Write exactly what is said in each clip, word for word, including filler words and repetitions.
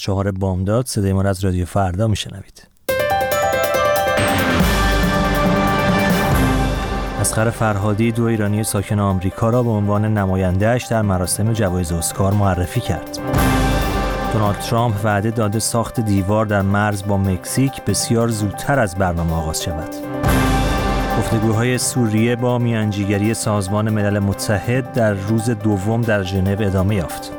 چهار بامداد. صدای ما از رادیو فردا میشنوید. اصغر فرهادی دو ایرانی ساکن آمریکا را به عنوان نماینده‌اش در مراسم جوایز اسکار معرفی کرد. دونالد ترامپ وعده داده ساخت دیوار در مرز با مکزیک بسیار زودتر از برنامه آغاز شود. گفتگوهای سوریه با میانجیگری سازمان ملل متحد در روز دوم در ژنو ادامه یافت.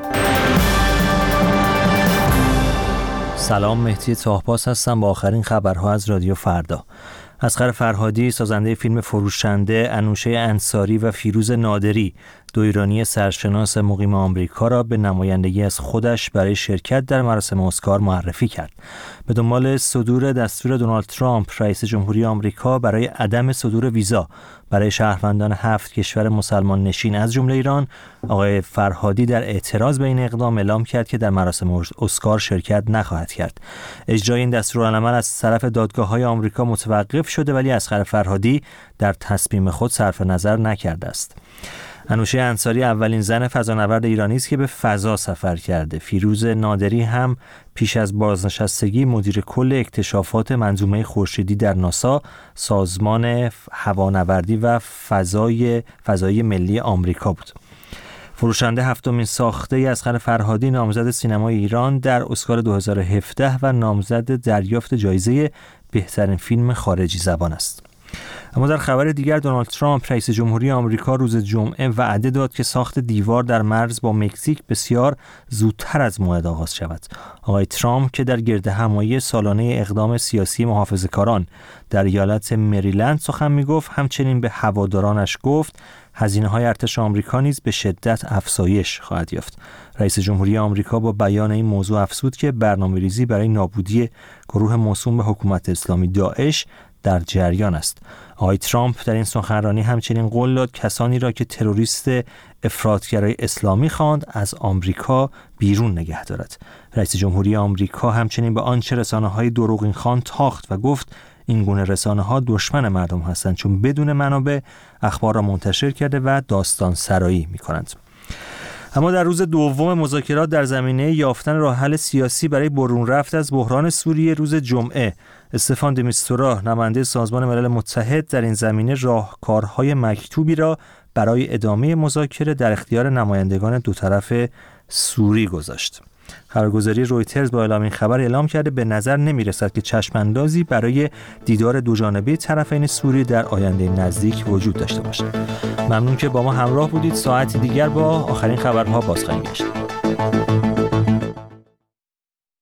سلام، مهدی طاهپاس هستم با آخرین خبرها از رادیو فردا. اصغر فرهادی، سازنده فیلم فروشنده، انوشه انصاری و فیروز نادری، دو ایرانی سرشناس مقیم آمریکا را به نمایندگی از خودش برای شرکت در مراسم اسکار معرفی کرد. به دنبال صدور دستور دونالد ترامپ رئیس جمهوری آمریکا برای عدم صدور ویزا برای شهروندان هفت کشور مسلمان نشین از جمله ایران، آقای فرهادی در اعتراض به این اقدام اعلام کرد که در مراسم اسکار شرکت نخواهد کرد. اجرای این دستورالعمل از طرف دادگاه‌های آمریکا متوقف شده، ولی اصغر فرهادی در تصمیم خود صرف نظر نکرده است. انوشه انصاری اولین زن فضانورد ایرانی است که به فضا سفر کرده. فیروز نادری هم پیش از بازنشستگی مدیر کل اکتشافات منظومه خورشیدی در ناسا، سازمان هوانوردی و فضای فضایی ملی آمریکا بود. فروشنده هفتمین ساخته اصغر فرهادی، نامزد سینمای ایران در اسکار دو هزار و هفده و نامزد دریافت جایزه بهترین فیلم خارجی زبان است. اما در خبر دیگر، دونالد ترامپ رئیس جمهوری آمریکا روز جمعه وعده داد که ساخت دیوار در مرز با مکزیک بسیار زودتر از موعد آغاز شود. آقای ترامپ که در گردهمایی سالانه اقدام سیاسی محافظه‌کاران در ایالت مریلند سخن می‌گفت، همچنین به هوادارانش گفت هزینه‌های ارتش آمریکا نیز به شدت افزایش خواهد یافت. رئیس جمهوری آمریکا با بیان این موضوع افزود که برنامه‌ریزی برای نابودی گروه موسوم به حکومت اسلامی داعش در جریان است. آقای ترامپ در این سخنرانی همچنین قول داد کسانی را که تروریست افراطگرای اسلامی خواند از آمریکا بیرون نگه دارد. رئیس جمهوری آمریکا همچنین به آنچه رسانه‌های دروغین خوان تاخت و گفت این گونه رسانه‌ها دشمن مردم هستند، چون بدون منابع اخبار را منتشر کرده و داستان سرایی می‌کنند. اما در روز دوم مذاکرات در زمینه یافتن راه حل سیاسی برای برون رفت از بحران سوریه، روز جمعه استفان د میستورا، نماینده سازمان ملل متحد در این زمینه، راهکارهای مکتوبی را برای ادامه مذاکره در اختیار نمایندگان دو طرف سوری گذاشت. خبرگزاری رویترز با اعلام این خبر اعلام کرده به نظر نمی‌رسد که چشم‌اندازی برای دیدار دوجانبه طرفین سوری در آینده نزدیک وجود داشته باشد. ممنون که با ما همراه بودید. ساعتی دیگر با آخرین خبرها باز خواهیم گشت.